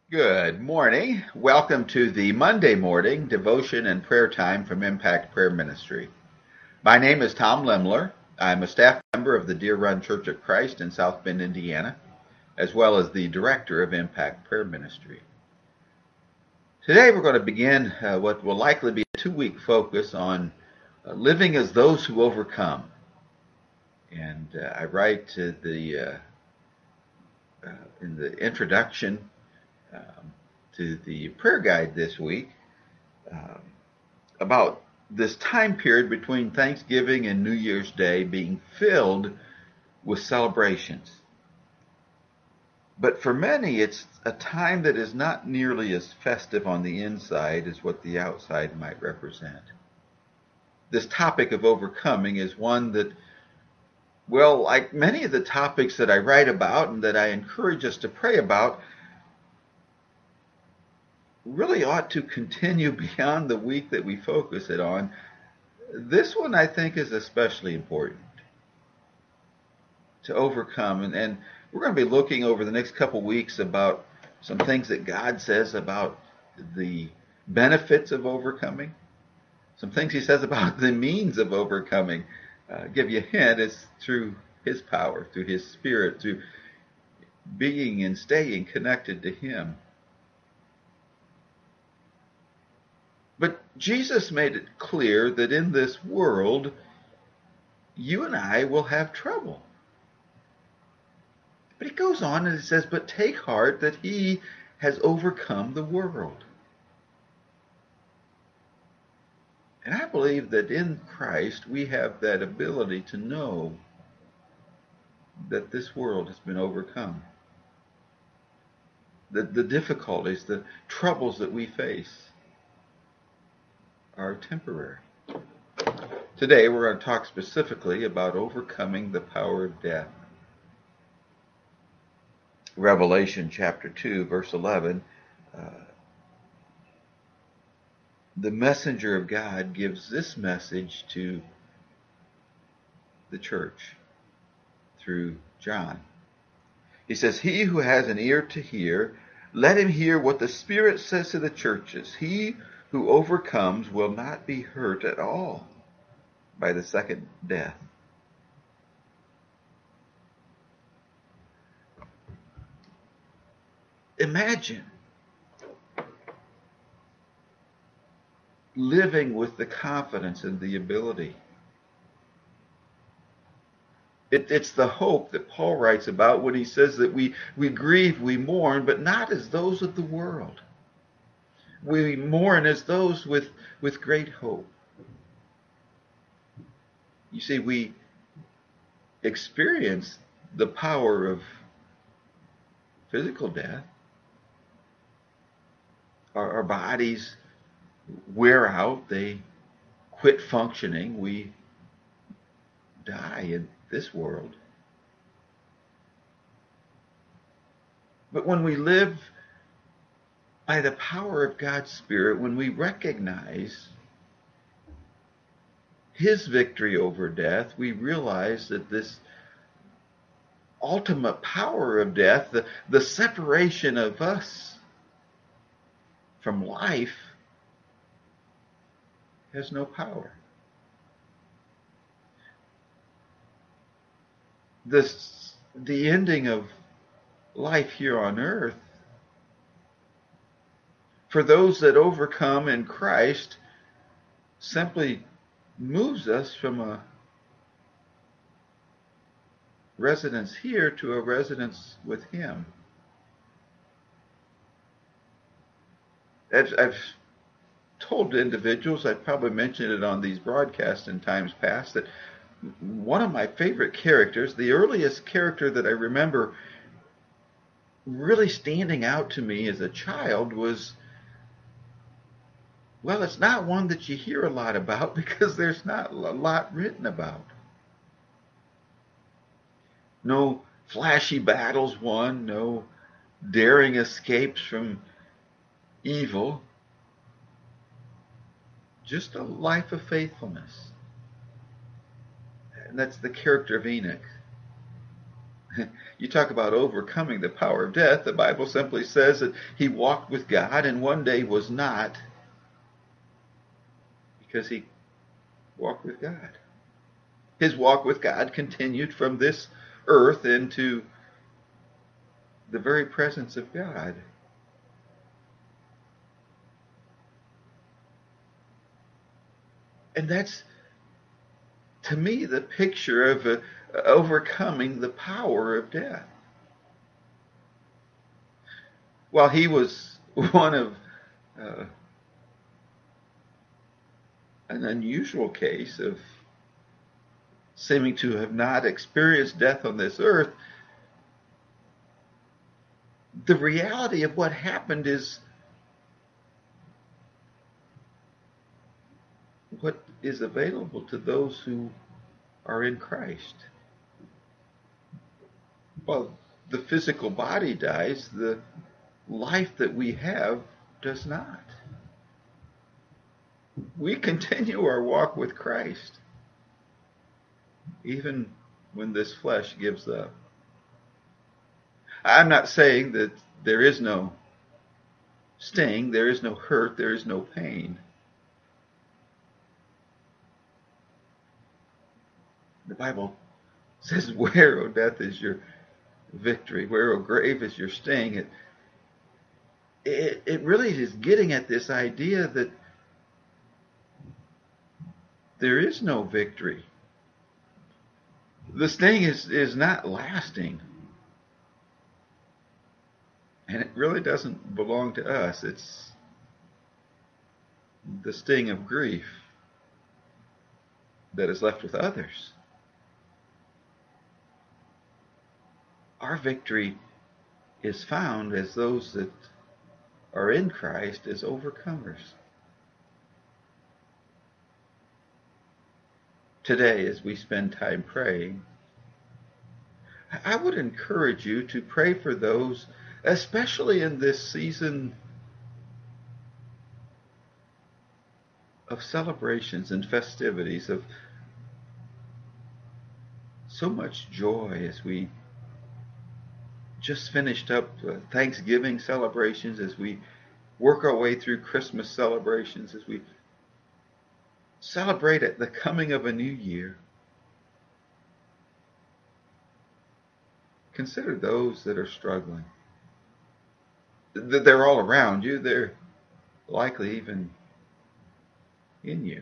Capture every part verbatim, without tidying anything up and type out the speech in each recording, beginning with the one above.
Good morning. Welcome to the Monday morning devotion and prayer time from Impact Prayer Ministry. My name is Tom Lemler. I'm a staff member of the Deer Run Church of Christ in South Bend, Indiana, as well as the director of Impact Prayer Ministry. Today we're going to begin uh, what will likely be a two-week focus on uh, living as those who overcome. And uh, I write to the uh, uh, in the introduction um, to the prayer guide this week um, about this time period between Thanksgiving and New Year's Day being filled with celebrations. But for many, it's a time that is not nearly as festive on the inside as what the outside might represent. This topic of overcoming is one that, well, like many of the topics that I write about and that I encourage us to pray about, really ought to continue beyond the week that we focus it on. This one, I think, is especially important to overcome. And, and we're going to be looking over the next couple weeks about some things that God says about the benefits of overcoming, some things he says about the means of overcoming. Uh, give you a hint, it's through his power, through his spirit, through being and staying connected to him. But Jesus made it clear that in this world, you and I will have trouble. But he goes on and he says, but take heart that he has overcome the world. And I believe that in Christ we have that ability to know that this world has been overcome. That the difficulties, the troubles that we face are temporary. Today we're going to talk specifically about overcoming the power of death. Revelation chapter two, verse eleven, uh, the messenger of God gives this message to the church through John. He says, he who has an ear to hear, let him hear what the Spirit says to the churches. He who overcomes will not be hurt at all by the second death. Imagine living with the confidence and the ability. It, it's the hope that Paul writes about when he says that we, we grieve, we mourn, but not as those of the world. We mourn as those with, with great hope. You see, we experience the power of physical death. Our, our bodies wear out, they quit functioning, we die in this world. But when we live by the power of God's Spirit, when we recognize his victory over death, we realize that this ultimate power of death, the, the separation of us from life, has no power. This, the ending of life here on earth, for those that overcome in Christ, simply moves us from a residence here to a residence with him. As I've told individuals, I've probably mentioned it on these broadcasts in times past, that one of my favorite characters, the earliest character that I remember really standing out to me as a child was, well, it's not one that you hear a lot about because there's not a lot written about. No flashy battles won, no daring escapes from evil, just a life of faithfulness. And that's the character of Enoch. You talk about overcoming the power of death. The Bible simply says that he walked with God and one day was not, because he walked with God. His walk with God continued from this earth into the very presence of God. And that's, to me, the picture of uh, overcoming the power of death. While he was one of uh, an unusual case of seeming to have not experienced death on this earth, the reality of what happened is what is available to those who are in Christ. While the physical body dies, the life that we have does not. We continue our walk with Christ, even when this flesh gives up. I'm not saying that there is no sting, there is no hurt, there is no pain. The Bible says, where, O death, is your victory? Where, O grave, is your sting? It, it, it really is getting at this idea that there is no victory. The sting is, is not lasting. And it really doesn't belong to us. It's the sting of grief that is left with others. Our victory is found as those that are in Christ as overcomers. Today, as we spend time praying, I would encourage you to pray for those, especially in this season of celebrations and festivities, of so much joy, as we just finished up uh, Thanksgiving celebrations, as we work our way through Christmas celebrations, as we celebrate at the coming of a new year. Consider those that are struggling. They're all around you. They're likely even in you.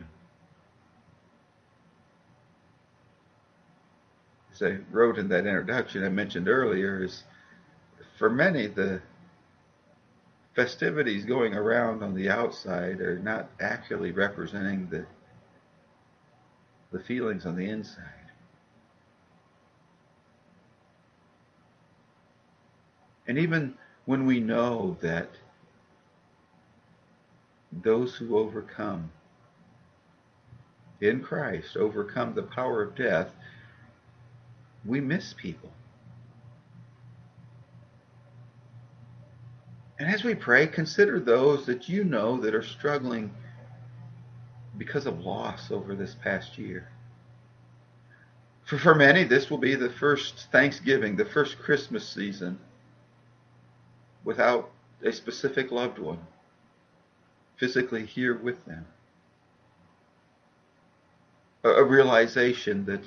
As I wrote in that introduction I mentioned earlier, is for many, the festivities going around on the outside are not actually representing the, the feelings on the inside. And even when we know that those who overcome in Christ, overcome the power of death, we miss people. And as we pray, consider those that you know that are struggling because of loss over this past year. For, for many, this will be the first Thanksgiving, the first Christmas season without a specific loved one physically here with them. A, a realization that,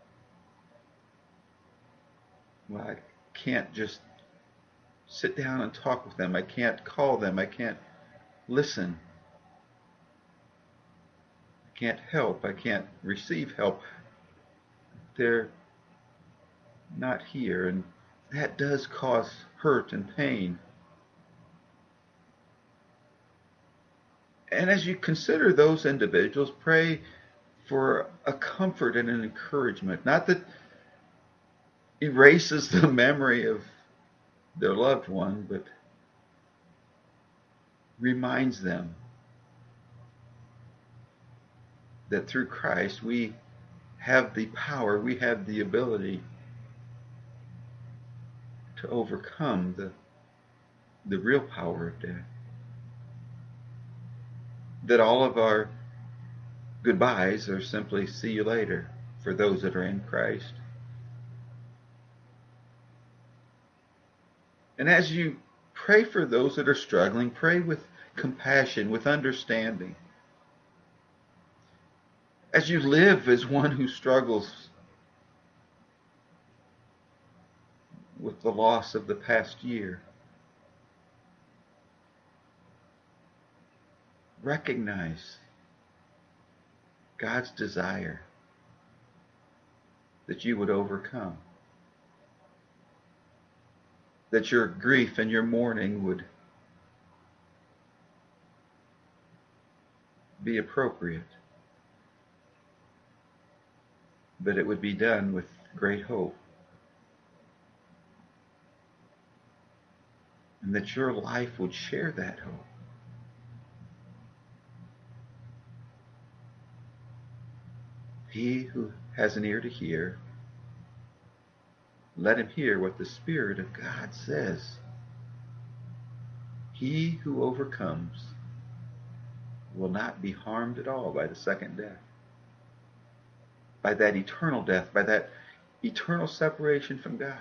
well, I can't just sit down and talk with them. I can't call them. I can't listen. I can't help. I can't receive help. They're not here, and that does cause hurt and pain. And as you consider those individuals, pray for a comfort and an encouragement, not that erases the memory of their loved one, but reminds them that through Christ we have the power, we have the ability to overcome the, the real power of death. That all of our goodbyes are simply see you later for those that are in Christ. And as you pray for those that are struggling, pray with compassion, with understanding. As you live as one who struggles with the loss of the past year, recognize God's desire that you would overcome, that your grief and your mourning would be appropriate, but it would be done with great hope, and that your life would share that hope. He who has an ear to hear, let him hear what the Spirit of God says. He who overcomes will not be harmed at all by the second death, by that eternal death, by that eternal separation from God.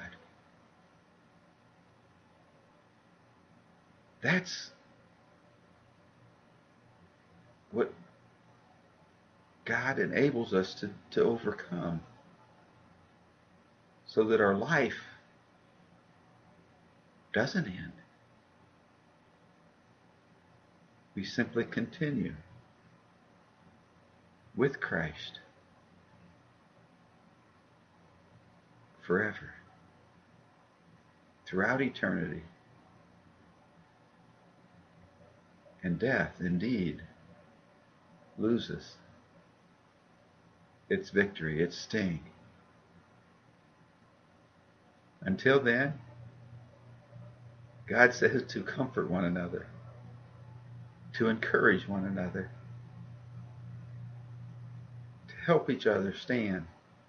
That's what God enables us to, to overcome, so that our life doesn't end. We simply continue with Christ forever, throughout eternity. And death, indeed, loses its victory, its sting. Until then, God says to comfort one another, to encourage one another, to help each other stand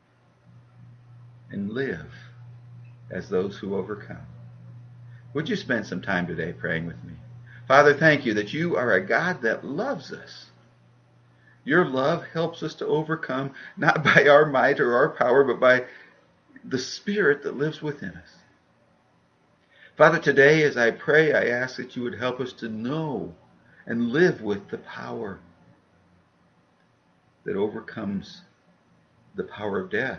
and live as those who overcome. Would you spend some time today praying with me? Father, thank you that you are a God that loves us. Your love helps us to overcome, not by our might or our power, but by the Spirit that lives within us. Father, today as I pray, I ask that you would help us to know and live with the power that overcomes the power of death.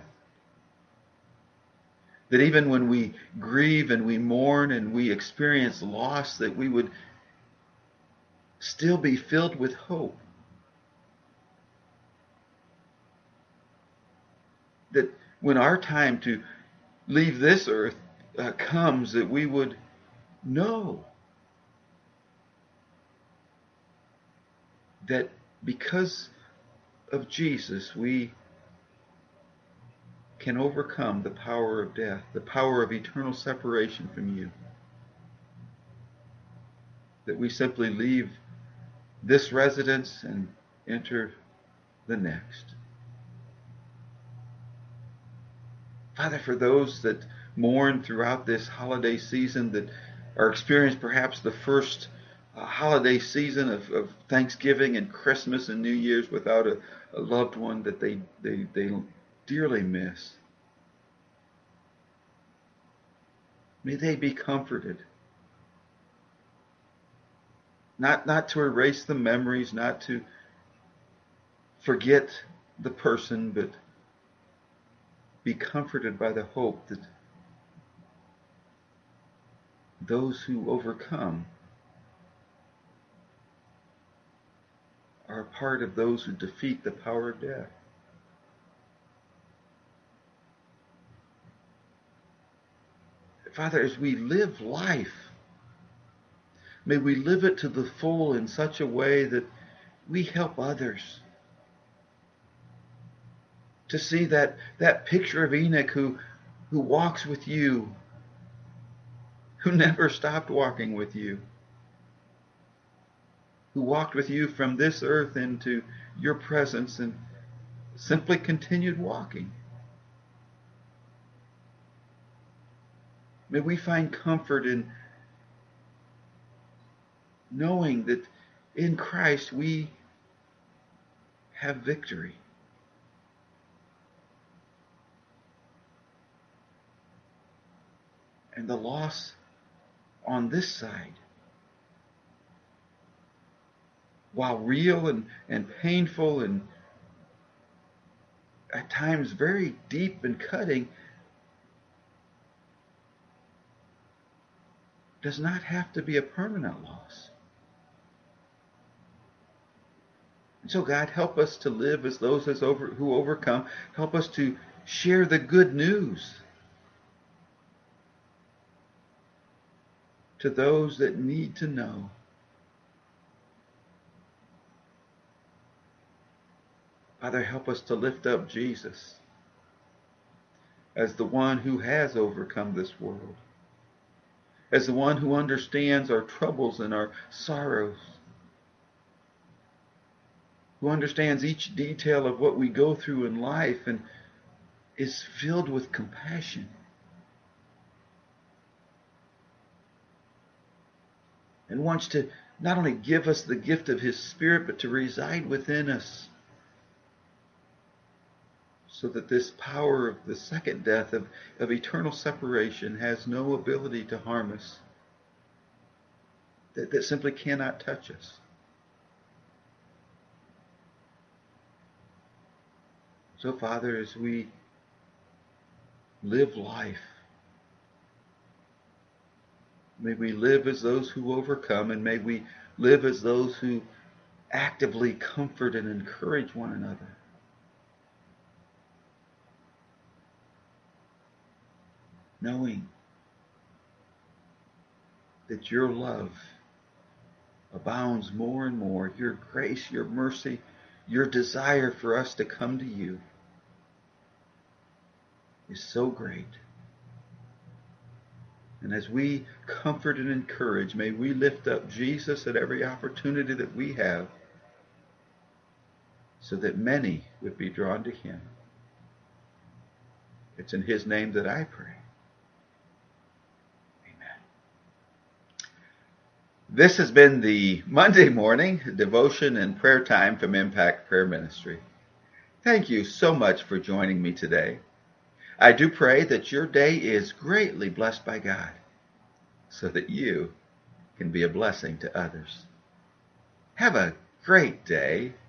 That even when we grieve and we mourn and we experience loss, that we would still be filled with hope. That when our time to leave this earth uh, comes, that we would know that because of Jesus, we can overcome the power of death, the power of eternal separation from you. That we simply leave this residence and enter the next. Father, for those that mourn throughout this holiday season, that are experiencing perhaps the first uh, holiday season of, of Thanksgiving and Christmas and New Year's without a, a loved one that they, they, they dearly miss, may they be comforted. Not, not to erase the memories, not to forget the person, but be comforted by the hope that those who overcome are a part of those who defeat the power of death. Father, as we live life, may we live it to the full in such a way that we help others to see that, that picture of Enoch who, who walks with you, who never stopped walking with you, who walked with you from this earth into your presence and simply continued walking. May we find comfort in knowing that in Christ we have victory. And the loss on this side. While real and, and painful and at times very deep and cutting, does not have to be a permanent loss. And so God, help us to live as those as over, who overcome. Help us to share the good news to those that need to know. Father, help us to lift up Jesus as the one who has overcome this world, as the one who understands our troubles and our sorrows, who understands each detail of what we go through in life and is filled with compassion. And wants to not only give us the gift of His Spirit, but to reside within us, so that this power of the second death, of, of eternal separation, has no ability to harm us, that, that simply cannot touch us. So, Father, as we live life, may we live as those who overcome, and may we live as those who actively comfort and encourage one another. Knowing that your love abounds more and more, your grace, your mercy, your desire for us to come to you is so great. And as we comfort and encourage, may we lift up Jesus at every opportunity that we have, so that many would be drawn to Him. It's in His name that I pray. This has been the Monday morning devotion and prayer time from Impact Prayer Ministry. Thank you so much for joining me today. I do pray that your day is greatly blessed by God, so that you can be a blessing to others. Have a great day.